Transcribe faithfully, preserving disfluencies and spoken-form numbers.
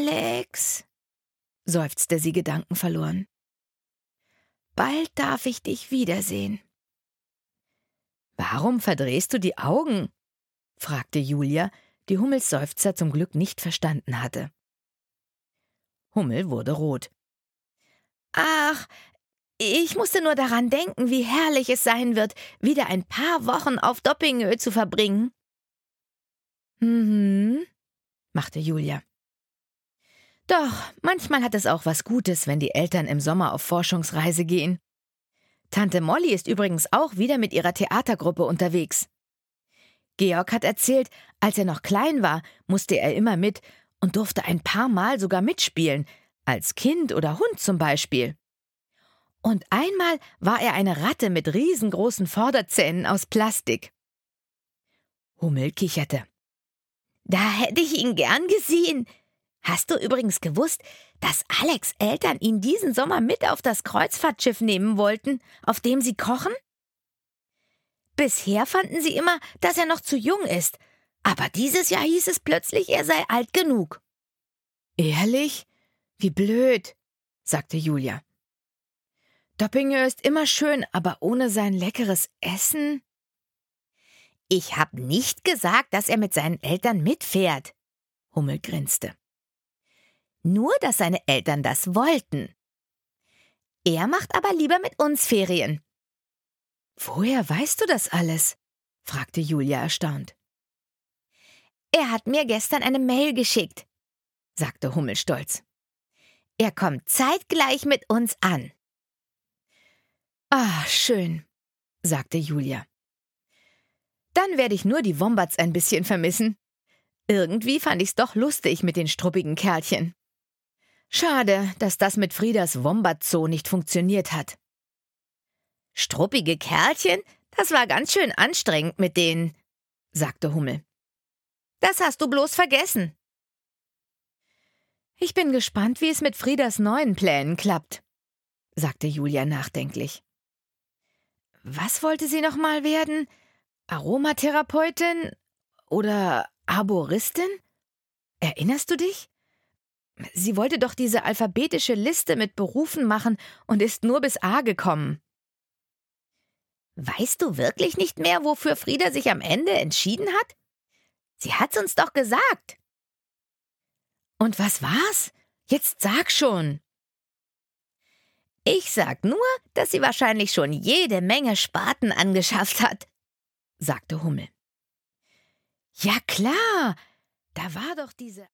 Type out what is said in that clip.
Alex, seufzte sie gedankenverloren. Bald darf ich dich wiedersehen. »Warum verdrehst du die Augen?« fragte Julia, die Hummels Seufzer zum Glück nicht verstanden hatte. Hummel wurde rot. »Ach, ich musste nur daran denken, wie herrlich es sein wird, wieder ein paar Wochen auf Doppingö zu verbringen.« »Mhm«, machte Julia. »Doch, manchmal hat es auch was Gutes, wenn die Eltern im Sommer auf Forschungsreise gehen. Tante Molly ist übrigens auch wieder mit ihrer Theatergruppe unterwegs. Georg hat erzählt, als er noch klein war, musste er immer mit und durfte ein paar Mal sogar mitspielen, als Kind oder Hund zum Beispiel. Und einmal war er eine Ratte mit riesengroßen Vorderzähnen aus Plastik.« Hummel kicherte. »Da hätte ich ihn gern gesehen. Hast du übrigens gewusst, dass Alex' Eltern ihn diesen Sommer mit auf das Kreuzfahrtschiff nehmen wollten, auf dem sie kochen? Bisher fanden sie immer, dass er noch zu jung ist, aber dieses Jahr hieß es plötzlich, er sei alt genug.« »Ehrlich? Wie blöd«, sagte Julia. »Doppingö ist immer schön, aber ohne sein leckeres Essen?« »Ich habe nicht gesagt, dass er mit seinen Eltern mitfährt«, Hummel grinste. »Nur, dass seine Eltern das wollten. Er macht aber lieber mit uns Ferien.« »Woher weißt du das alles?«, fragte Julia erstaunt. »Er hat mir gestern eine Mail geschickt«, sagte Hummel stolz. »Er kommt zeitgleich mit uns an.« »Ah, schön«, sagte Julia. »Dann werde ich nur die Wombats ein bisschen vermissen. Irgendwie fand ich's doch lustig mit den struppigen Kerlchen. Schade, dass das mit Friedas Wombat-Zoo nicht funktioniert hat.« »Struppige Kerlchen? Das war ganz schön anstrengend mit denen«, sagte Hummel. »Das hast du bloß vergessen.« »Ich bin gespannt, wie es mit Friedas neuen Plänen klappt«, sagte Julia nachdenklich. Was wollte sie noch mal werden? Aromatherapeutin oder Arboristin? Erinnerst du dich? Sie wollte doch diese alphabetische Liste mit Berufen machen und ist nur bis A gekommen. Weißt du wirklich nicht mehr, wofür Frieda sich am Ende entschieden hat? Sie hat's uns doch gesagt. Und was war's? Jetzt sag schon. Ich sag nur, dass sie wahrscheinlich schon jede Menge Spaten angeschafft hat, sagte Hummel. Ja klar, da war doch diese...